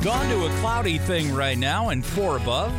Gone to a cloudy thing right now and 4 above.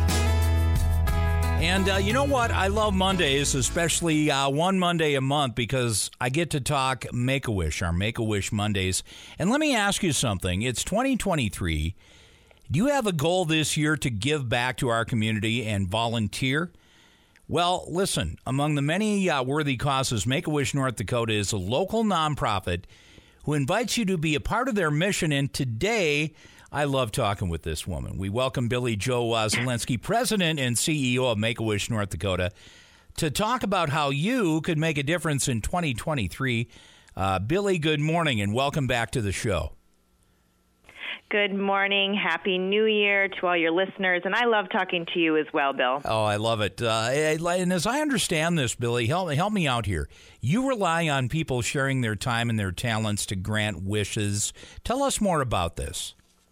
And you know what? I love Mondays, especially one Monday a month, because I get to talk Make-A-Wish, our Make-A-Wish Mondays. And let me ask you something. It's 2023. Do you have a goal this year to give back to our community and volunteer? Well, listen, among the many worthy causes, Make-A-Wish North Dakota is a local nonprofit who invites you to be a part of their mission. And today, I love talking with this woman. We welcome Billie Jo Zelensky, President and CEO of Make-A-Wish North Dakota, to talk about how you could make a difference in 2023. Billie, good morning, and welcome back to the show. Good morning. Happy New Year to all your listeners. And I love talking to you as well, Bill. Oh, I love it. And as I understand this, Billie, help me out here. You rely on people sharing their time and their talents to grant wishes. Tell us more about this.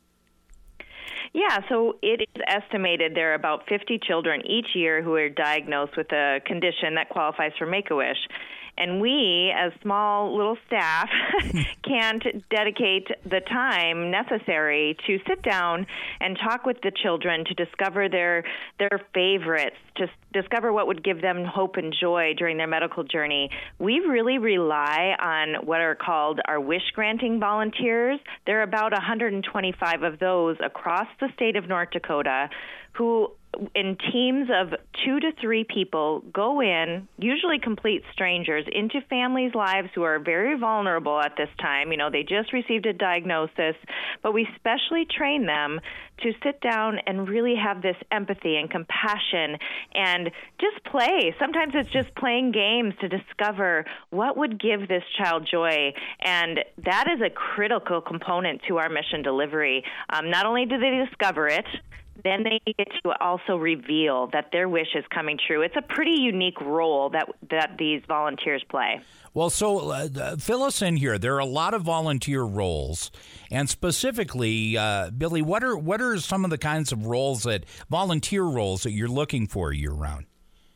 Yeah, so it is estimated there are about 50 children each year who are diagnosed with a condition that qualifies for Make-A-Wish. And we, as small little staff, can't dedicate the time necessary to sit down and talk with the children to discover their favorites, to discover what would give them hope and joy during their medical journey. We really rely on what are called our wish-granting volunteers. There are about 125 of those across the state of North Dakota who, in teams of 2 to 3 people, go in, usually complete strangers, into families' lives who are very vulnerable at this time. You know, they just received a diagnosis, but we specially train them to sit down and really have this empathy and compassion and just play. Sometimes it's just playing games to discover what would give this child joy. And that is a critical component to our mission delivery. Not only do they discover it, then they get to also reveal that their wish is coming true. It's a pretty unique role that these volunteers play. Well, so fill us in here. There are a lot of volunteer roles, and specifically, Billie, what are some of the kinds of volunteer roles that you're looking for year-round?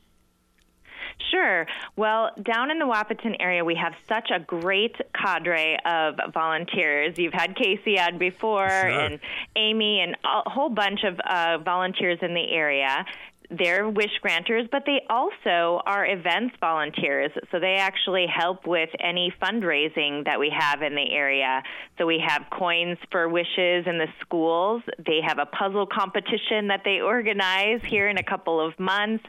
Sure. Well, down in the Wahpeton area, we have such a great cadre of volunteers. You've had Casey on before, Sure. And Amy, and a whole bunch of volunteers in the area. They're wish granters, but they also are events volunteers. So they actually help with any fundraising that we have in the area. So we have coins for wishes in the schools. They have a puzzle competition that they organize here in a couple of months.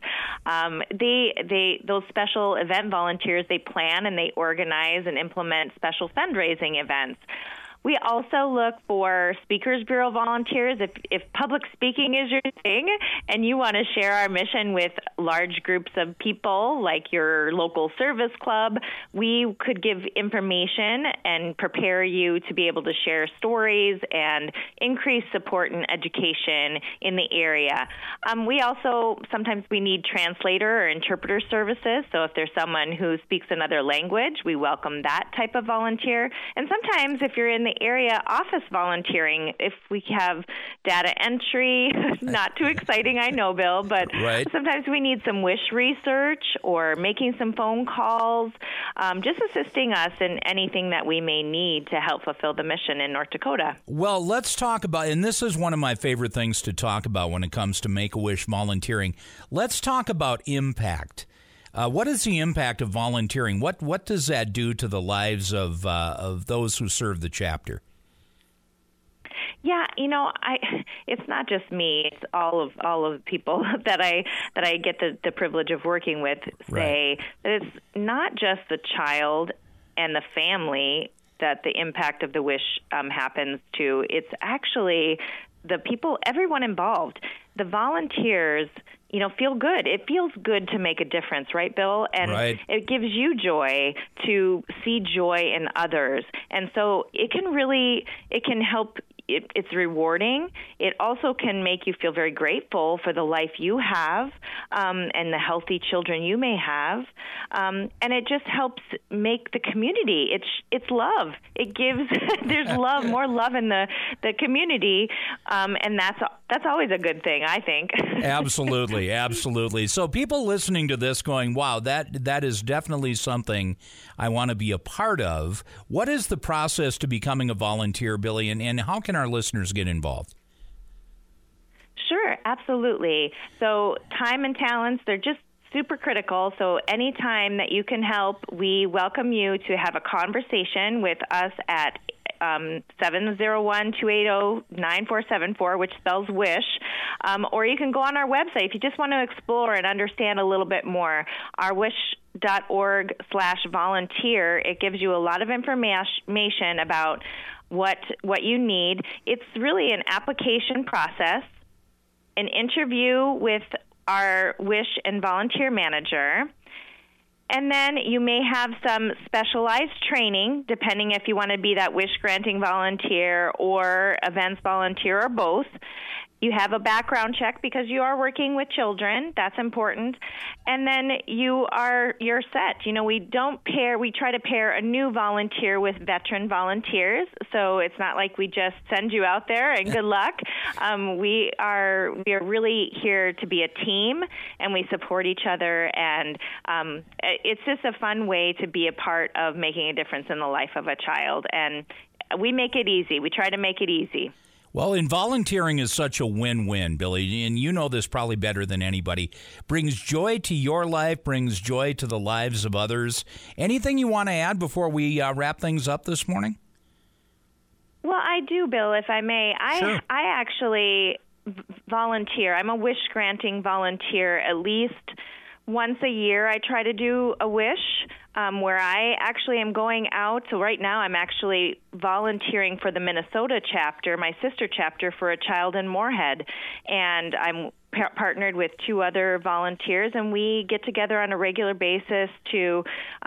Those special event volunteers, they plan and they organize and implement special fundraising events. We also look for Speakers Bureau volunteers. If public speaking is your thing and you want to share our mission with large groups of people like your local service club, we could give information and prepare you to be able to share stories and increase support and education in the area. We also, sometimes we need translator or interpreter services. So if there's someone who speaks another language, we welcome that type of volunteer. And sometimes if you're in the area, office volunteering, if we have data entry, not too exciting, I know, Bill, but Right. Sometimes we need some wish research or making some phone calls, just assisting us in anything that we may need to help fulfill the mission in North Dakota. Well, let's talk about, and this is one of my favorite things to talk about when it comes to Make-A-Wish volunteering. Let's talk about impact. What is the impact of volunteering? What does that do to the lives of those who serve the chapter? Yeah, it's not just me. It's all of the people that I get the privilege of working with say that it's not just the child and the family that the impact of the wish happens to. It's actually the people, everyone involved. The volunteers, feel good. It feels good to make a difference, right, Bill? And It gives you joy to see joy in others. And so it can help. It's rewarding. It also can make you feel very grateful for the life you have and the healthy children you may have. And it just helps make the community. It's love. It gives, there's love, more love in the community. And that's that's always a good thing, I think. Absolutely, absolutely. So people listening to this going, wow, that is definitely something I want to be a part of. What is the process to becoming a volunteer, Billy, and how can our listeners get involved? Sure, absolutely. So time and talents, they're just super critical. So anytime that you can help, we welcome you to have a conversation with us at 701-280-9474, which spells WISH, or you can go on our website if you just want to explore and understand a little bit more. Our wish.org/volunteer, it gives you a lot of information about what you need. It's really an application process, an interview with our WISH and volunteer manager. And then you may have some specialized training, depending if you want to be that WISH granting volunteer or events volunteer or both. You have a background check because you are working with children. That's important. And then you're set. You know, we try to pair a new volunteer with veteran volunteers. So it's not like we just send you out there and good luck. We are really here to be a team, and we support each other. And it's just a fun way to be a part of making a difference in the life of a child. And we make it easy. We try to make it easy. Well, and volunteering is such a win-win, Billy, and you know this probably better than anybody. Brings joy to your life, brings joy to the lives of others. Anything you want to add before we wrap things up this morning? Well, I do, Bill, if I may. Sure. I actually volunteer. I'm a wish-granting volunteer at least once a year. I try to do a wish where I actually am going out. So right now I'm actually volunteering for the Minnesota chapter, my sister chapter, for a child in Moorhead. And I'm partnered with two other volunteers, and we get together on a regular basis to,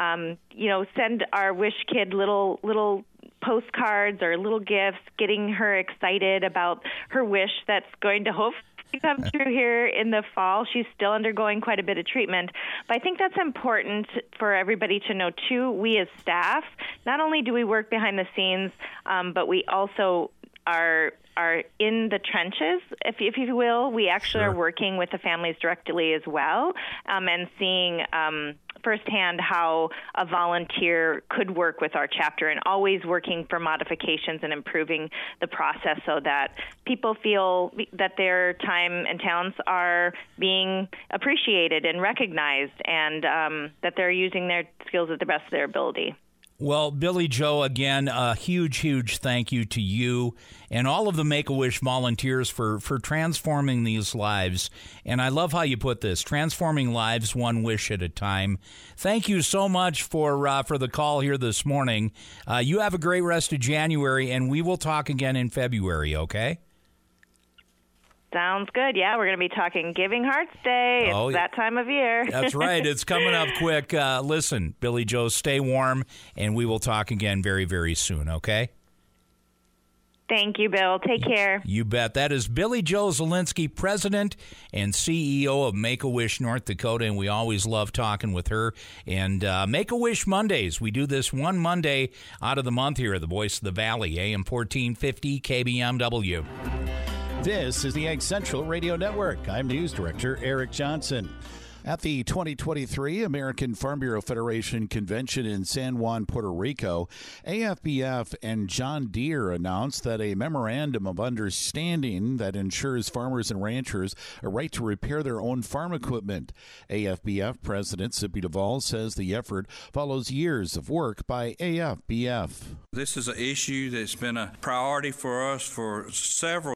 send our wish kid little postcards or little gifts, getting her excited about her wish that's going to hopefully come true here in the fall. She's still undergoing quite a bit of treatment. But I think that's important for everybody to know, too. We as staff, not only do we work behind the scenes, but we also are in the trenches, if you will. We actually are working with the families directly as well, and seeing firsthand how a volunteer could work with our chapter, and always working for modifications and improving the process so that people feel that their time and talents are being appreciated and recognized, and that they're using their skills at the best of their ability. Well, Billy Joe, again, a huge, huge thank you to you and all of the Make-A-Wish volunteers for transforming these lives. And I love how you put this, transforming lives one wish at a time. Thank you so much for the call here this morning. You have a great rest of January, and we will talk again in February, okay? Sounds good. Yeah, we're going to be talking Giving Hearts Day. It's that time of year. That's right. It's coming up quick. Listen, Billy Joe, stay warm, and we will talk again very, very soon, okay? Thank you, Bill. Take care. You bet. That is Billy Joe Zielinski, President and CEO of Make-A-Wish North Dakota, and we always love talking with her. And Make-A-Wish Mondays, we do this one Monday out of the month here at the Voice of the Valley, AM 1450 KBMW. This is the Ag Central Radio Network. I'm News Director Eric Johnson. At the 2023 American Farm Bureau Federation Convention in San Juan, Puerto Rico, AFBF and John Deere announced that a memorandum of understanding that ensures farmers and ranchers a right to repair their own farm equipment. AFBF President Zippy Duvall says the effort follows years of work by AFBF. This is an issue that's been a priority for us for several